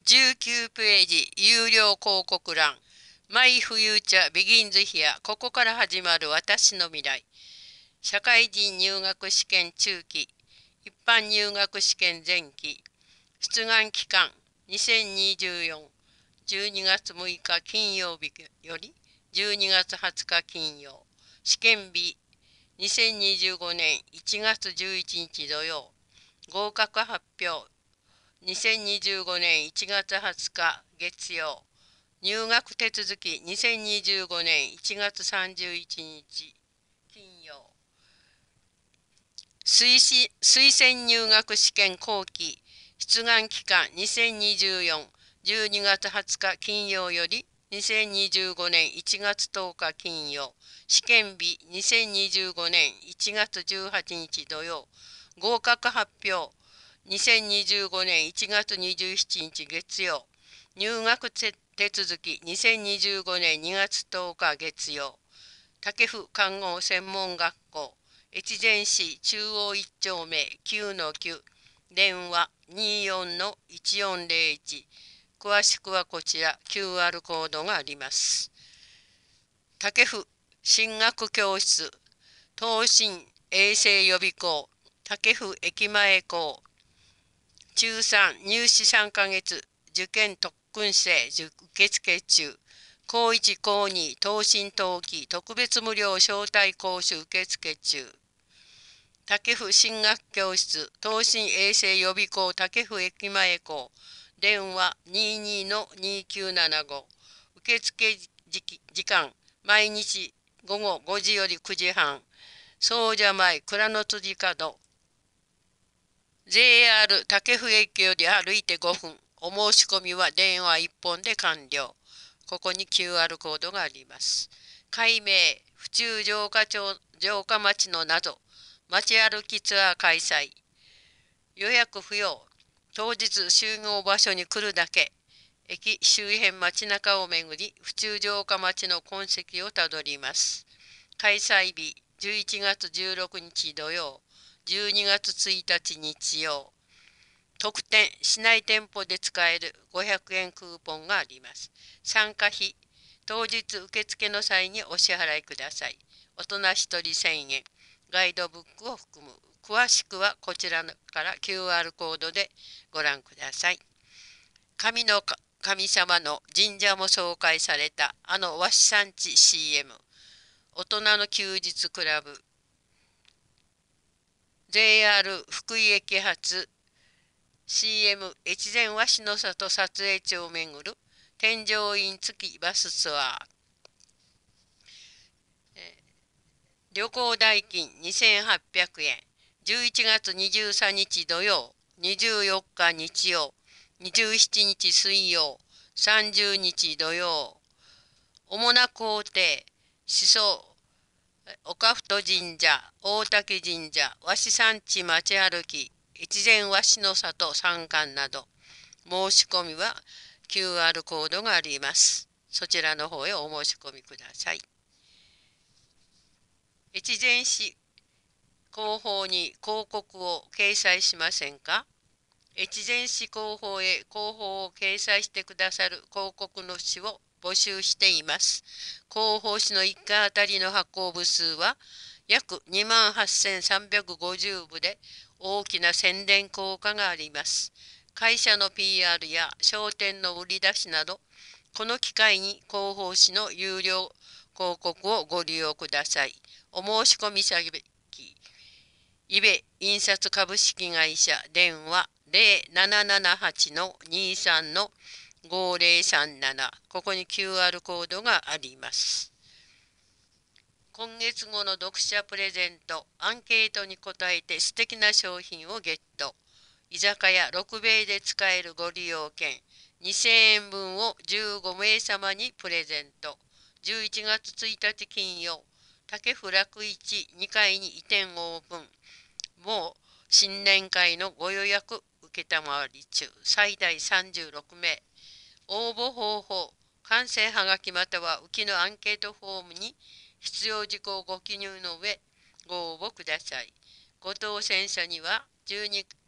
19ページ、有料広告欄。My Future Begins Here。ここから始まる私の未来。社会人入学試験中期。一般入学試験前期。出願期間。2024。12月6日金曜日より12月20日金曜。試験日。2025年1月11日土曜。合格発表。2025年1月20日月曜。入学手続き2025年1月31日金曜。推薦入学試験後期。出願期間2024。12月20日金曜より2025年1月10日金曜。試験日2025年1月18日土曜。合格発表2025年1月27日月曜。入学手続き2025年2月10日月曜。武府看護専門学校。越前市中央1丁目 9-9。電話24-1401。詳しくはこちら QR コードがあります。武府進学教室。東進衛生予備校。武府駅前校。中3入試3ヶ月。受験特訓生受付中。高1高2東進冬季特別無料招待講習受付中。武府進学教室。東進衛生予備校武府駅前校。電話22-2975。受付時間毎日午後5時より9時半。総社前蔵の辻角。JR 武府駅より歩いて5分。お申し込みは電話1本で完了。ここに QR コードがあります。改名、府中城下町の謎。街歩きツアー開催。予約不要。当日集合場所に来るだけ。駅周辺街中を巡り、府中城下町の痕跡をたどります。開催日、11月16日土曜、12月1日日曜。特典、市内店舗で使える500円クーポンがあります。参加費、当日受付の際にお支払いください。大人1人1000円。ガイドブックを含む。詳しくはこちらから QR コードでご覧ください。神様の神社も紹介されたあの和紙産地 CM。大人の休日クラブ。JR 福井駅発 CM 越前和紙の里撮影地を巡る添乗員付きバスツアー。旅行代金2800円。11月23日土曜、24日日曜、27日水曜、30日土曜。主な工程、思想、岡太神社、大竹神社、和紙産地町歩き、越前和紙の里参観など、申し込みは QR コードがあります。そちらの方へお申し込みください。越前市広報に広告を掲載しませんか？越前市広報へ広報を掲載してくださる広告の主を募集しています。広報誌の1回あたりの発行部数は約28,350部で大きな宣伝効果があります。会社の PR や商店の売り出しなど、この機会に広報誌の有料広告をご利用ください。お申し込み先、イベ印刷株式会社電話0778-23-5037。ここに QR コードがあります。今月号の読者プレゼント、アンケートに答えて素敵な商品をゲット。居酒屋6名で使えるご利用券2000円分を15名様にプレゼント。11月1日金曜、武府楽市2階に移転オープン。もう新年会のご予約受けたまわり中。最大36名。応募方法、完成はがきまたは浮きのアンケートフォームに必要事項をご記入の上、ご応募ください。ご当選者には12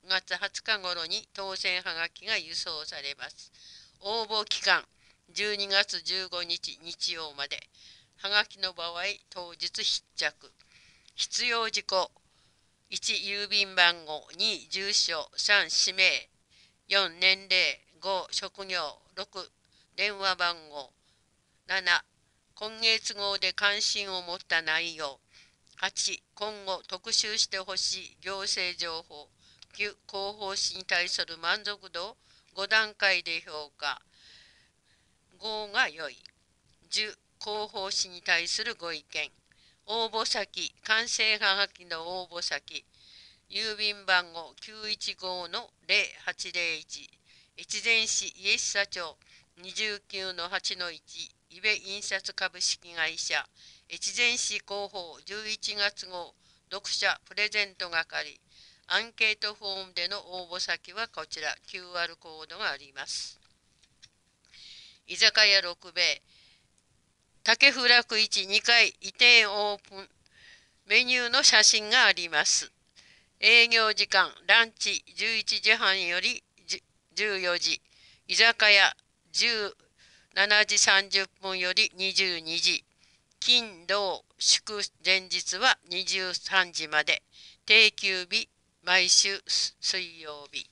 月20日頃に当選はがきが郵送されます。応募期間12月15日日曜まで。はがきの場合、当日必着。必要事項1、郵便番号、2、住所、3、氏名、4、年齢、5、職業、6、電話番号、7、今月号で関心を持った内容、8、今後特集してほしい行政情報、9、広報誌に対する満足度、5段階で評価、5が良い、10、広報誌に対するご意見、応募先、完成はがきの応募先、郵便番号915-0801、越前市家久町29-8-1、伊部印刷株式会社、越前市広報11月号、読者プレゼント係、アンケートフォームでの応募先はこちら、QR コードがあります。居酒屋六兵衛、竹浦区1、2階移転オープン、メニューの写真があります。営業時間、ランチ11時半より14時、居酒屋17時30分より22時、金土祝前日は23時まで、定休日毎週水曜日。